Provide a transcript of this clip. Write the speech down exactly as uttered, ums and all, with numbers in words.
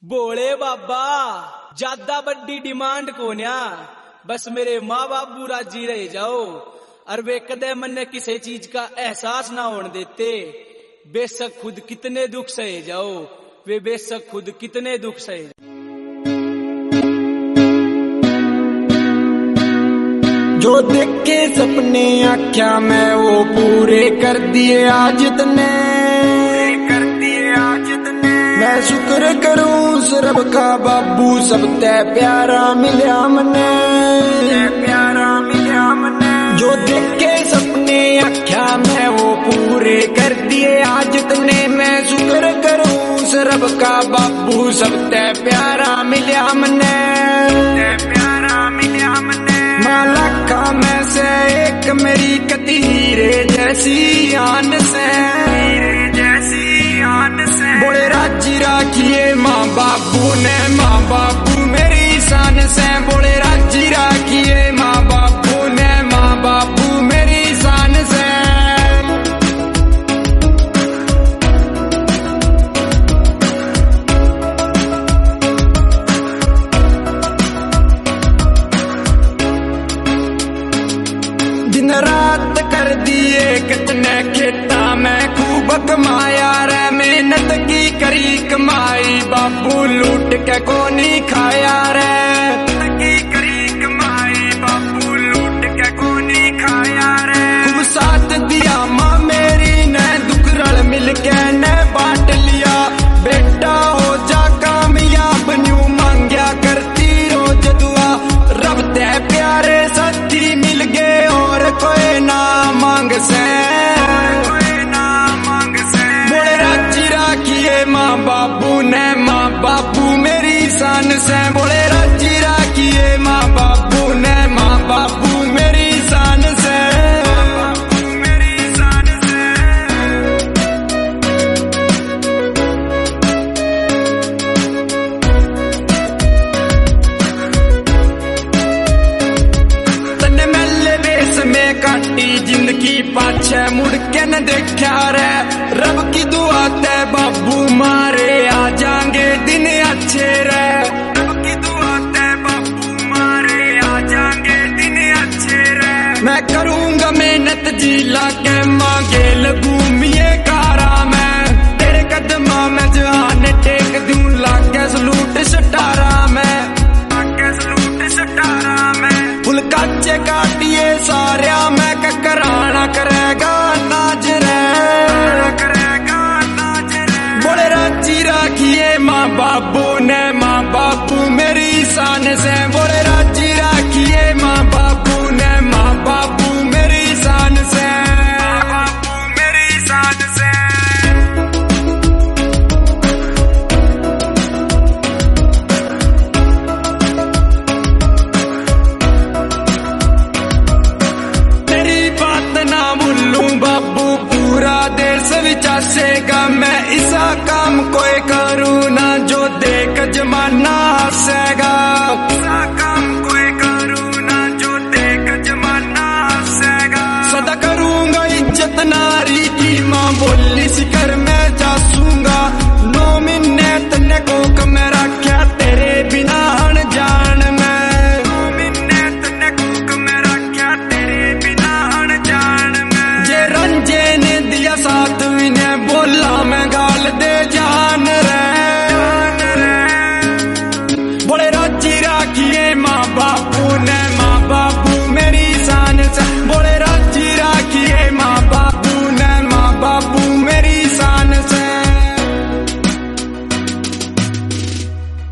बोले बाबा ज्यादा बड़ी डिमांड को न्या, बस मेरे माँ बाबू राजी रह जाओ और वे कदे मन किसी चीज का एहसास ना होने देते। बेशक खुद कितने दुख सहे जाओ, वे बेशक खुद कितने दुख सहे जाओ। जो देख के सपने आख्या मैं वो पूरे कर दिए आज तने, कर दिए आज तने। मैं शुक्र करूं उस रब का बाबू सब तै प्यारा मिल्या मने, प्यारा मिल्या मने। जो देख के सपने आख्या मैं वो पूरे कर दिए आज तने। मैं शुक्र करूं उस रब का बाबू सब तै प्यारा मिल्या मने, प्यारा मिल्या मने। लाखा में से एक मेरी कती हीरे जैसी आन से, हीरे जैसी आन से। बोले राजी राखिए माँ बाबू ने, माँ बाबू मेरी शान से। बोले राजी राखिए माँ बाबू ने, माँ बाबू मेरी शान से। दिन रात कर दिए कितने खेता में खूब कमाया रे। मेहनत की करी कमाई बाबू लूट के कोनी खाया रे, की करी कमाई बाबू लूट के कोनी खाया रे। खूब साथ दिया माँ मेरी ने, दुख रल मिल के ने बांट लिया। बेटा हो जा कामयाब न्यू मांग्या करती रोज दुआ। रब ते प्यारे साथी मिल गए और कोई ना मांग से, कोई ना मांग से। बोले राजी राखिए माँ बाबू ने, माँ बाबू मेरी शान से। बोले राजी राखिए माँ बाबू ने, माँ बाबू मेरी शान से, बाबू मेरी शान से। तने मेले बेस में काटी जिंदगी पाछे मुड़ के न देखा रे। रब की दुआ ते बाबू मारे आ जाएंगे दिन अच्छे रे। रब की दुआ ते बाबू मारे आ जाएंगे दिन अच्छे रे। मैं करूंगा मेहनत जी लाके मांगे लगूमिए कारा में। तेरे कदमा में जहान टेक दूं लाके सलूट सटारा में, लाके सलूट सटारा में। फुल काचे काटिए सारिया में कराना करेगा नाज रे, करेगा नाज रे। बोले राजी राखिए माँ बाबू ने, माँ बाबू मेरी शान से। बोले राजी राखिए माँ बाबू ने, माँ बाबू मेरी शान से, माँ बाबू मेरी शान से। विचासेगा मैं ऐसा काम कोई करूँ ना जो देख जमाना हंसेगा।